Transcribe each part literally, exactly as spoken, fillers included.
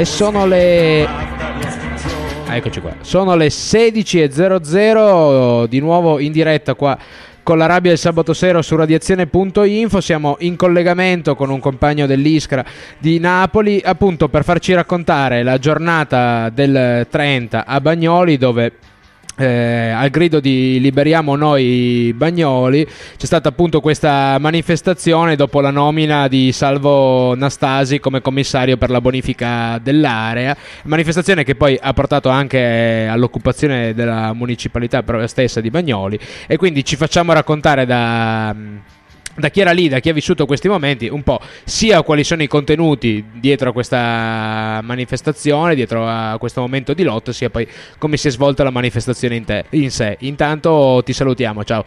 E sono le... Ah, eccoci qua. Sono le sedici e zero zero, di nuovo in diretta qua con la rabbia del sabato sera su radiazione punto info. Siamo in collegamento con un compagno dell'Iskra di Napoli, appunto per farci raccontare la giornata del trenta a Bagnoli, dove Eh, al grido di liberiamo noi Bagnoli c'è stata appunto questa manifestazione dopo la nomina di Salvo Nastasi come commissario per la bonifica dell'area, manifestazione che poi ha portato anche all'occupazione della municipalità stessa di Bagnoli. E quindi ci facciamo raccontare da da chi era lì, da chi ha vissuto questi momenti, un po' sia quali sono i contenuti dietro a questa manifestazione, dietro a questo momento di lotta, sia poi come si è svolta la manifestazione in, te, in sé. Intanto ti salutiamo, ciao.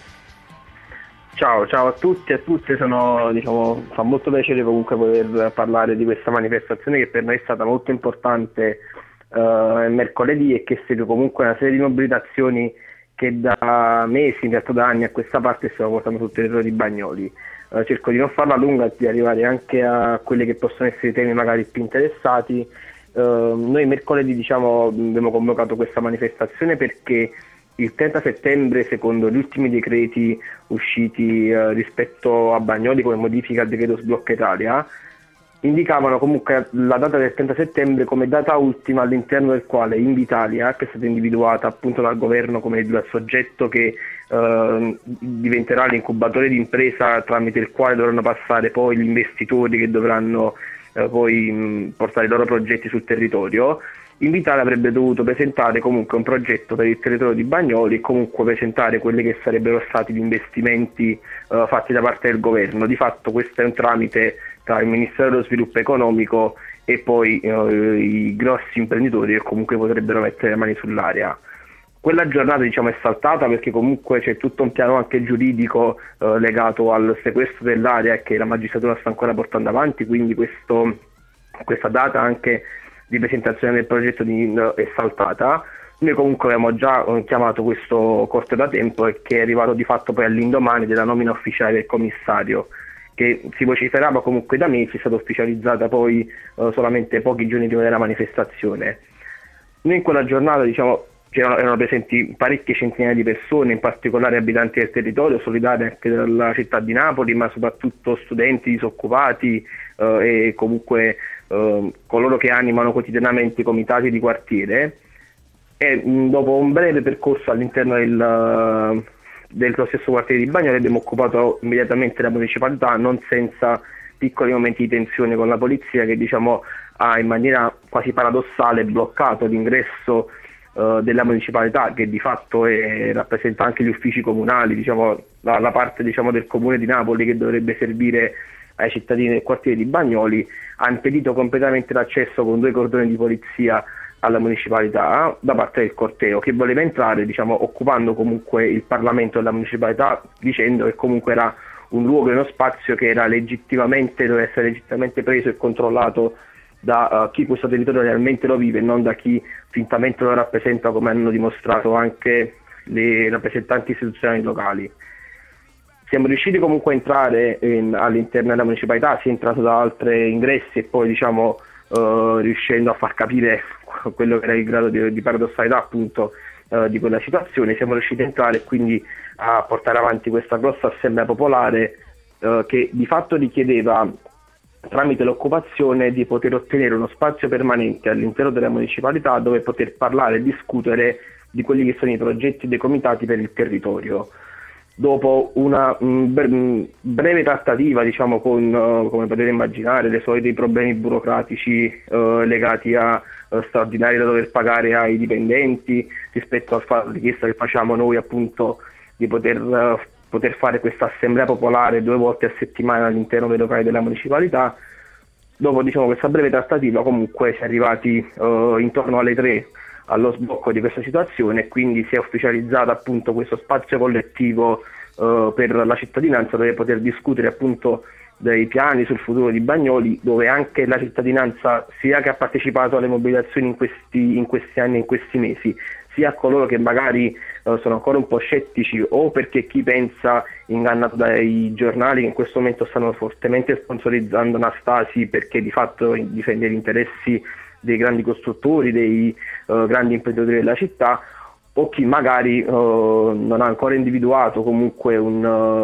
Ciao, ciao a tutti e a tutte, sono, diciamo, fa molto piacere comunque poter parlare di questa manifestazione che per noi è stata molto importante uh, mercoledì, e che segue comunque una serie di mobilitazioni che da mesi, in realtà da anni a questa parte, stiamo portando sul territorio di Bagnoli. Uh, cerco di non farla lunga, di arrivare anche a quelli che possono essere i temi magari più interessati. Uh, noi mercoledì, diciamo, abbiamo convocato questa manifestazione perché il trenta settembre, secondo gli ultimi decreti usciti uh, rispetto a Bagnoli come modifica al decreto Sblocca Italia, indicavano comunque la data del trenta settembre come data ultima all'interno del quale Invitalia, che è stata individuata appunto dal governo come il soggetto che eh, diventerà l'incubatore di impresa tramite il quale dovranno passare poi gli investitori che dovranno eh, poi mh, portare i loro progetti sul territorio, Invitalia avrebbe dovuto presentare comunque un progetto per il territorio di Bagnoli e comunque presentare quelli che sarebbero stati gli investimenti eh, fatti da parte del governo. Di fatto questo è un tramite tra il Ministero dello Sviluppo Economico e poi eh, i grossi imprenditori che comunque potrebbero mettere le mani sull'area. Quella giornata, diciamo, è saltata perché comunque c'è tutto un piano anche giuridico eh, legato al sequestro dell'area che la magistratura sta ancora portando avanti, quindi questo, questa data anche di presentazione del progetto di, uh, è saltata. Noi comunque abbiamo già uh, chiamato questo corte da tempo e che è arrivato di fatto poi all'indomani della nomina ufficiale del commissario, che si vociferava comunque da mesi, è stata ufficializzata poi uh, solamente pochi giorni prima della manifestazione. Noi in quella giornata, diciamo, c'erano, erano presenti parecchie centinaia di persone, in particolare abitanti del territorio, solidari anche della città di Napoli, ma soprattutto studenti, disoccupati uh, e comunque Uh, coloro che animano quotidianamente i comitati di quartiere. E mh, dopo un breve percorso all'interno del, uh, del stesso quartiere di Bagnoli abbiamo occupato immediatamente la municipalità, non senza piccoli momenti di tensione con la polizia che, diciamo, ha in maniera quasi paradossale bloccato l'ingresso uh, della municipalità, che di fatto è, rappresenta anche gli uffici comunali, diciamo, la, la parte, diciamo, del comune di Napoli che dovrebbe servire ai cittadini del quartiere di Bagnoli. Ha impedito completamente l'accesso con due cordoni di polizia alla municipalità da parte del corteo, che voleva entrare, diciamo, occupando comunque il Parlamento della municipalità, dicendo che comunque era un luogo e uno spazio che era legittimamente, doveva essere legittimamente preso e controllato da uh, chi questo territorio realmente lo vive e non da chi fintamente lo rappresenta, come hanno dimostrato anche le rappresentanti istituzionali locali. Siamo riusciti comunque a entrare in, all'interno della municipalità, si è entrato da altri ingressi e poi, diciamo, uh, riuscendo a far capire quello che era il grado di, di paradossalità appunto uh, di quella situazione. Siamo riusciti a entrare e quindi a portare avanti questa grossa assemblea popolare uh, che di fatto richiedeva, tramite l'occupazione, di poter ottenere uno spazio permanente all'interno della municipalità dove poter parlare e discutere di quelli che sono i progetti dei comitati per il territorio. Dopo una mh, breve trattativa, diciamo, con, uh, come potete immaginare, dei soliti problemi burocratici uh, legati a uh, straordinari da dover pagare ai dipendenti rispetto alla richiesta che facciamo noi, appunto, di poter, uh, poter fare questa assemblea popolare due volte a settimana all'interno dei locali della municipalità. Dopo, diciamo, questa breve trattativa, comunque si è arrivati uh, intorno alle tre allo sblocco di questa situazione e quindi si è ufficializzato appunto questo spazio collettivo uh, per la cittadinanza, dove poter discutere appunto dei piani sul futuro di Bagnoli, dove anche la cittadinanza, sia che ha partecipato alle mobilitazioni in questi, in questi anni, in questi mesi, sia a coloro che magari uh, sono ancora un po' scettici, o perché chi pensa, ingannato dai giornali che in questo momento stanno fortemente sponsorizzando Anastasi perché di fatto difende gli interessi dei grandi costruttori, dei uh, grandi imprenditori della città, o chi magari uh, non ha ancora individuato comunque un,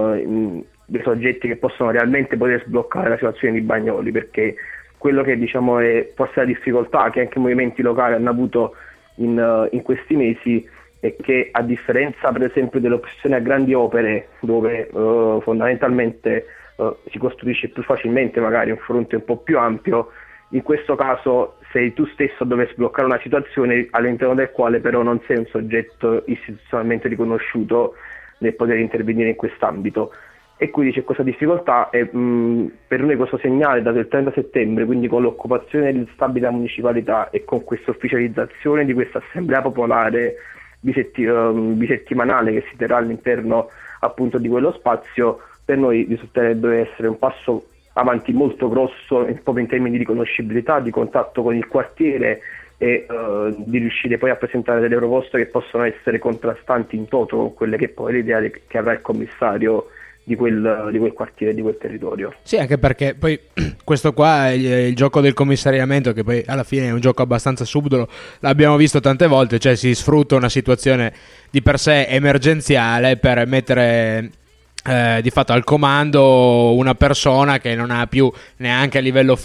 uh, dei soggetti che possono realmente poter sbloccare la situazione di Bagnoli, perché quello che diciamo è forse la difficoltà che anche i movimenti locali hanno avuto in, uh, in questi mesi è che, a differenza per esempio dell'opzione a grandi opere, dove uh, fondamentalmente uh, si costruisce più facilmente magari un fronte un po' più ampio, in questo caso sei tu stesso a dover sbloccare una situazione all'interno del quale però non sei un soggetto istituzionalmente riconosciuto nel poter intervenire in quest'ambito. E quindi c'è questa difficoltà e mh, per noi questo segnale dato il trenta settembre, quindi con l'occupazione degli stabili della municipalità e con questa ufficializzazione di questa assemblea popolare bisetti- uh, bisettimanale che si terrà all'interno appunto di quello spazio, per noi risulterebbe essere un passo avanti molto grosso proprio in termini di riconoscibilità, di contatto con il quartiere e uh, di riuscire poi a presentare delle proposte che possono essere contrastanti in toto con quelle che poi le idee che avrà il commissario di quel, di quel quartiere, di quel territorio. Sì, anche perché poi questo qua è il, il gioco del commissariamento, che poi alla fine è un gioco abbastanza subdolo, l'abbiamo visto tante volte, cioè si sfrutta una situazione di per sé emergenziale per mettere Eh, di fatto al comando una persona che non ha più neanche a livello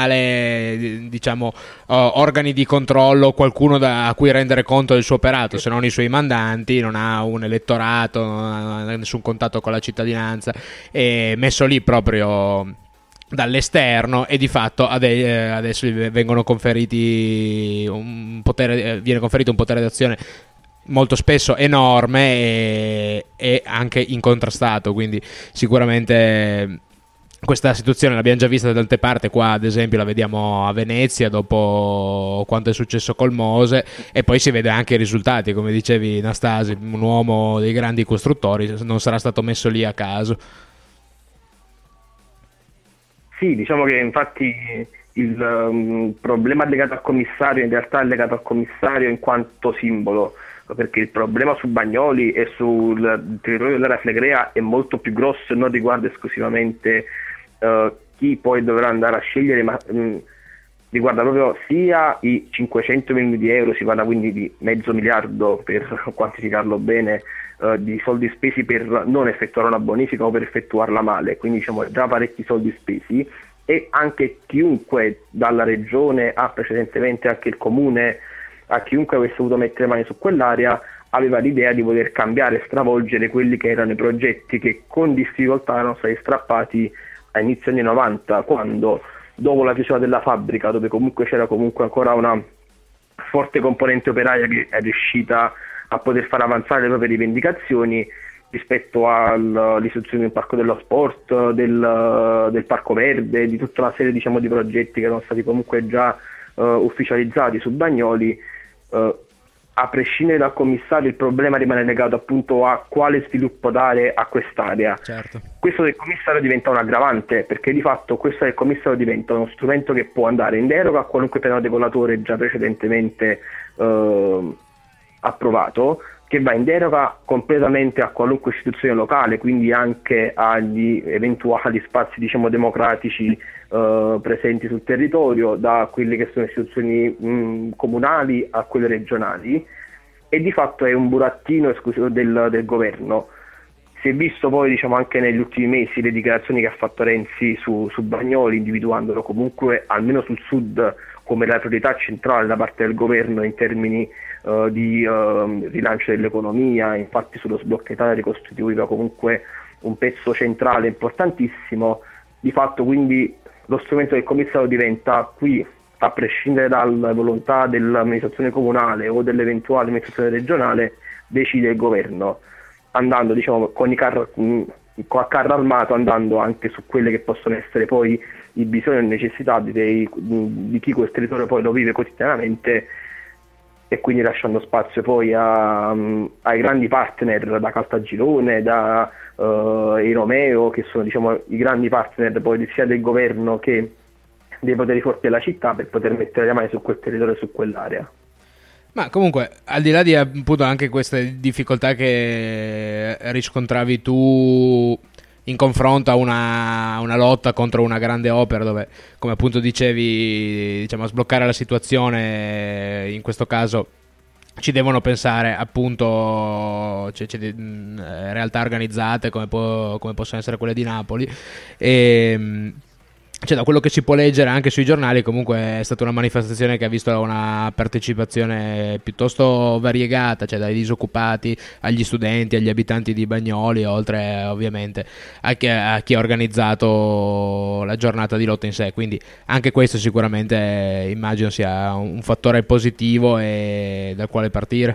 formale, diciamo, uh, organi di controllo, qualcuno da, a cui rendere conto del suo operato, se non i suoi mandanti, non ha un elettorato, non ha nessun contatto con la cittadinanza, è messo lì proprio dall'esterno e di fatto adesso vengono conferiti un potere, viene conferito un potere d'azione molto spesso enorme e, e anche incontrastato, quindi sicuramente questa situazione l'abbiamo già vista da tante parti. Qua ad esempio la vediamo a Venezia dopo quanto è successo col Mose, e poi si vede anche i risultati, come dicevi Nastasi, un uomo dei grandi costruttori non sarà stato messo lì a caso. Sì, diciamo che infatti il um, problema legato al commissario in realtà è legato al commissario in quanto simbolo, perché il problema su Bagnoli e sul territorio dell'area Flegrea è molto più grosso e non riguarda esclusivamente uh, chi poi dovrà andare a scegliere, ma mh, riguarda proprio sia i cinquecento milioni di euro, si parla quindi di mezzo miliardo per quantificarlo bene, uh, di soldi spesi per non effettuare una bonifica o per effettuarla male, quindi diciamo già parecchi soldi spesi, e anche chiunque dalla regione a precedentemente anche il comune, a chiunque avesse voluto mettere mani su quell'area, aveva l'idea di voler cambiare e stravolgere quelli che erano i progetti che con difficoltà erano stati strappati a inizio anni novanta, quando dopo la chiusura della fabbrica, dove comunque c'era comunque ancora una forte componente operaia che è riuscita a poter far avanzare le proprie rivendicazioni rispetto all'istituzione del Parco dello Sport, del, del Parco Verde, di tutta una serie diciamo di progetti che erano stati comunque già uh, ufficializzati su Bagnoli. Uh, a prescindere dal commissario il problema rimane legato appunto a quale sviluppo dare a quest'area. Certo. Questo del commissario diventa un aggravante, perché di fatto questo del commissario diventa uno strumento che può andare in deroga a qualunque piano regolatore già precedentemente uh, approvato, che va in deroga completamente a qualunque istituzione locale, quindi anche agli eventuali spazi diciamo democratici eh, presenti sul territorio, da quelle che sono istituzioni mh, comunali a quelle regionali, e di fatto è un burattino esclusivo del, del governo. Si è visto poi diciamo anche negli ultimi mesi le dichiarazioni che ha fatto Renzi su, su Bagnoli, individuandolo comunque almeno sul sud come la priorità centrale da parte del governo in termini uh, di uh, rilancio dell'economia. Infatti sullo sblocca Italia ricostituiva comunque un pezzo centrale importantissimo. Di fatto quindi lo strumento del commissario diventa qui, a prescindere dalla volontà dell'amministrazione comunale o dell'eventuale amministrazione regionale, decide il governo, andando diciamo con i carri a carro armato, andando anche su quelle che possono essere poi i bisogni e necessità di, dei, di chi quel territorio poi lo vive quotidianamente, e quindi lasciando spazio poi a, ai grandi partner da Caltagirone, da uh, i Romeo, che sono diciamo i grandi partner poi sia del governo che dei poteri forti della città, per poter mettere le mani su quel territorio e su quell'area. Ma comunque, al di là di appunto anche queste difficoltà che riscontravi tu in confronto a una, una lotta contro una grande opera dove, come appunto dicevi, diciamo, a sbloccare la situazione, in questo caso ci devono pensare appunto, cioè, c'è di- mh, realtà organizzate come, può- come possono essere quelle di Napoli e mh, cioè, da quello che si può leggere anche sui giornali, comunque è stata una manifestazione che ha visto una partecipazione piuttosto variegata, cioè dai disoccupati agli studenti, agli abitanti di Bagnoli, oltre ovviamente a chi, a chi ha organizzato la giornata di lotta in sé. Quindi anche questo sicuramente eh, immagino sia un un fattore positivo e dal quale partire.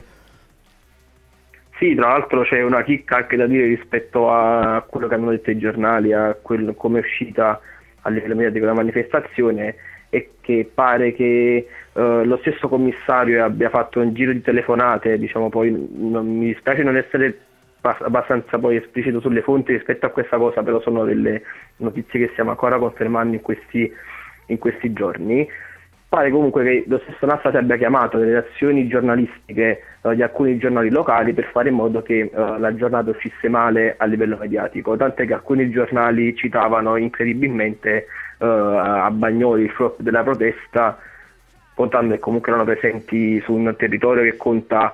Sì, tra l'altro c'è una chicca anche da dire rispetto a quello che hanno detto i giornali, a quello, come è uscita a livello mediatico la manifestazione, è che pare che eh, lo stesso commissario abbia fatto un giro di telefonate, diciamo, poi non, mi dispiace non essere pas- abbastanza poi esplicito sulle fonti rispetto a questa cosa, però sono delle notizie che stiamo ancora confermando in questi, in questi giorni. Pare comunque che lo stesso Nassati abbia chiamato le redazioni giornalistiche eh, di alcuni giornali locali per fare in modo che eh, la giornata uscisse male a livello mediatico, tant'è che alcuni giornali citavano incredibilmente eh, a Bagnoli il flop della protesta, contando che comunque erano presenti su un territorio che conta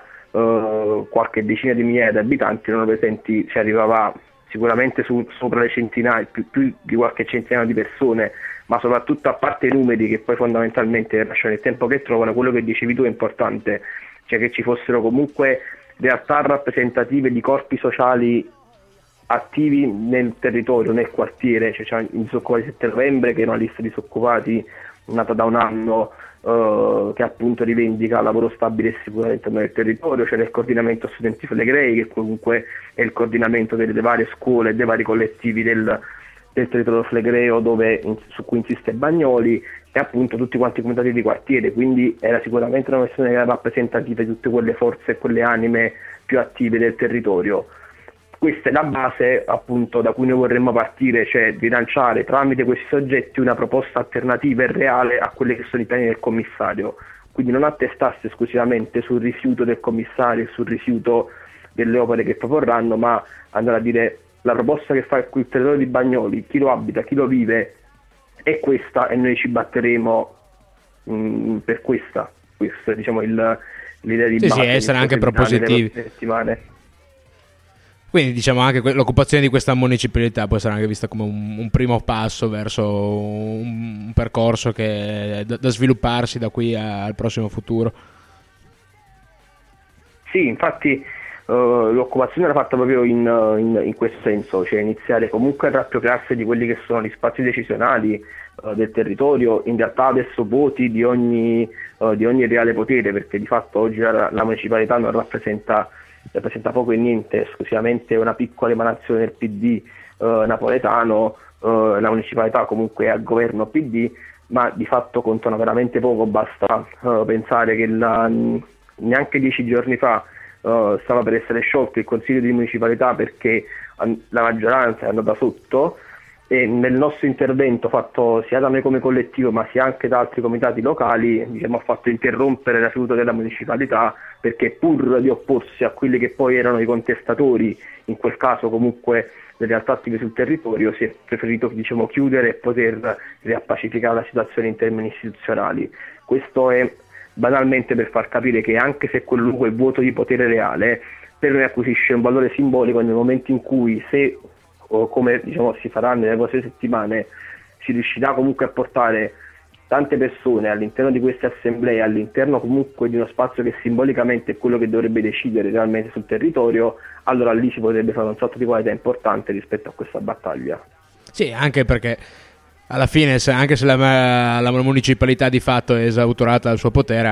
eh, qualche decina di migliaia di abitanti, erano presenti, si arrivava sicuramente su, sopra le centinaia, più, più di qualche centinaio di persone, ma soprattutto, a parte i numeri che poi fondamentalmente lasciano il tempo che trovano, quello che dicevi tu è importante, cioè che ci fossero comunque realtà rappresentative di corpi sociali attivi nel territorio, nel quartiere. Cioè, c'è i disoccupati sette novembre, che è una lista di disoccupati nata da un anno, eh, che appunto rivendica lavoro stabile e sicuro all'interno del territorio. C'è il coordinamento studenti Flegrei, che comunque è il coordinamento delle varie scuole e dei vari collettivi del del territorio flegreo, dove, in, su cui insiste Bagnoli, e appunto tutti quanti i comitati di quartiere. Quindi era sicuramente una questione rappresentativa di tutte quelle forze e quelle anime più attive del territorio. Questa è la base appunto da cui noi vorremmo partire, cioè rilanciare tramite questi soggetti una proposta alternativa e reale a quelli che sono i piani del commissario, quindi non attestarsi esclusivamente sul rifiuto del commissario e sul rifiuto delle opere che proporranno, ma andare a dire: la proposta che fa il territorio di Bagnoli, chi lo abita, chi lo vive, è questa, e noi ci batteremo mh, per questa. Questa è, diciamo, il, l'idea di Sì, base. sì, essere anche propositivi. Quindi diciamo anche que- l'occupazione di questa municipalità può essere anche vista come un, un primo passo verso un, un percorso che da, da svilupparsi da qui a, al prossimo futuro. Sì, infatti Uh, l'occupazione era fatta proprio in, in, in questo senso, cioè iniziare comunque a riappropriarsi di quelli che sono gli spazi decisionali uh, del territorio, in realtà adesso voti di ogni, uh, di ogni reale potere, perché di fatto oggi la, la municipalità non rappresenta, rappresenta poco e niente, esclusivamente una piccola emanazione del P D uh, napoletano. Uh, la municipalità comunque è al governo P D, ma di fatto contano veramente poco. Basta uh, pensare che la, neanche dieci giorni fa Uh, stava per essere sciolto il consiglio di municipalità perché an- la maggioranza è andata sotto, e nel nostro intervento fatto sia da noi come collettivo ma sia anche da altri comitati locali, diciamo, ha fatto interrompere la seduta della municipalità, perché pur di opporsi a quelli che poi erano i contestatori, in quel caso comunque le realtà attive sul territorio, si è preferito, diciamo, chiudere e poter riappacificare la situazione in termini istituzionali. Questo è banalmente per far capire che anche se quel luogo è vuoto di potere reale, per noi acquisisce un valore simbolico nel momento in cui, se o come diciamo si farà nelle prossime settimane, si riuscirà comunque a portare tante persone all'interno di queste assemblee, all'interno comunque di uno spazio che simbolicamente è quello che dovrebbe decidere realmente sul territorio, allora lì si potrebbe fare un salto di qualità importante rispetto a questa battaglia. Sì, anche perché alla fine, se, anche se la, la municipalità di fatto è esautorata dal suo potere,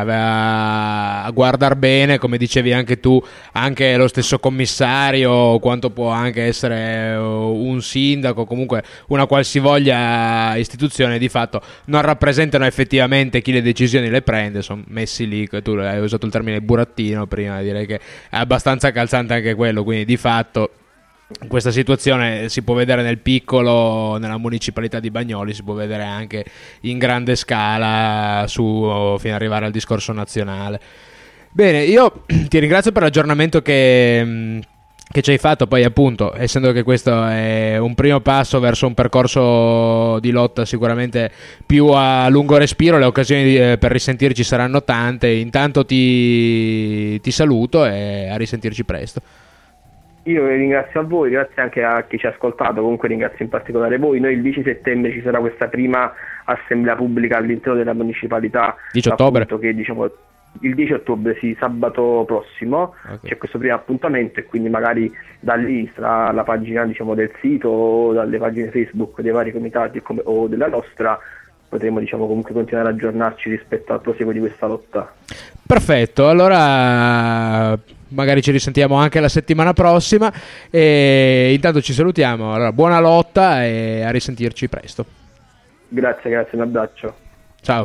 aveva a guardar bene, come dicevi anche tu, anche lo stesso commissario, quanto può anche essere un sindaco, comunque una qualsivoglia istituzione, di fatto non rappresentano effettivamente chi le decisioni le prende, sono messi lì. Tu hai usato il termine burattino prima, direi che è abbastanza calzante anche quello, quindi di fatto questa situazione si può vedere nel piccolo nella municipalità di Bagnoli, si può vedere anche in grande scala su, fino ad arrivare al discorso nazionale. Bene, io ti ringrazio per l'aggiornamento che, che ci hai fatto. Poi appunto, essendo che questo è un primo passo verso un percorso di lotta sicuramente più a lungo respiro, le occasioni di, eh, per risentirci saranno tante. Intanto ti, ti saluto e a risentirci presto. Io ringrazio a voi, grazie anche a chi ci ha ascoltato, comunque ringrazio in particolare voi. Noi il dieci settembre ci sarà questa prima assemblea pubblica all'interno della municipalità, dieci ottobre, appunto, che diciamo il dieci ottobre, sì, sabato prossimo, okay. C'è questo primo appuntamento e quindi magari da lì sarà la pagina, diciamo, del sito o dalle pagine Facebook dei vari comitati o della nostra, potremo, diciamo, comunque continuare ad aggiornarci rispetto al proseguo di questa lotta. Perfetto, allora magari ci risentiamo anche la settimana prossima e intanto ci salutiamo. Allora, buona lotta e a risentirci presto. Grazie, grazie, un abbraccio. Ciao.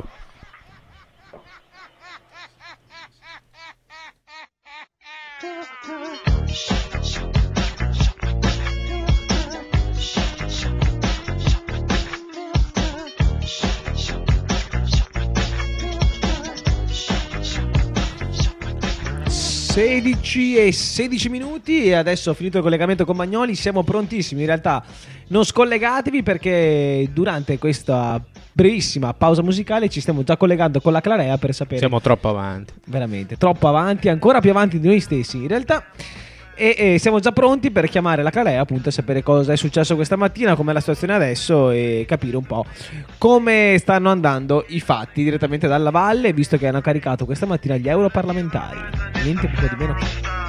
sedici e sedici minuti e adesso ho finito il collegamento con Magnoli, siamo prontissimi. In realtà non scollegatevi perché durante questa brevissima pausa musicale ci stiamo già collegando con la Clarea per sapere. Siamo troppo avanti, veramente troppo avanti, ancora più avanti di noi stessi in realtà. E, e siamo già pronti per chiamare la Calea appunto a sapere cosa è successo questa mattina, com'è la situazione adesso e capire un po' come stanno andando i fatti direttamente dalla valle, visto che hanno caricato questa mattina gli europarlamentari. Niente più di meno.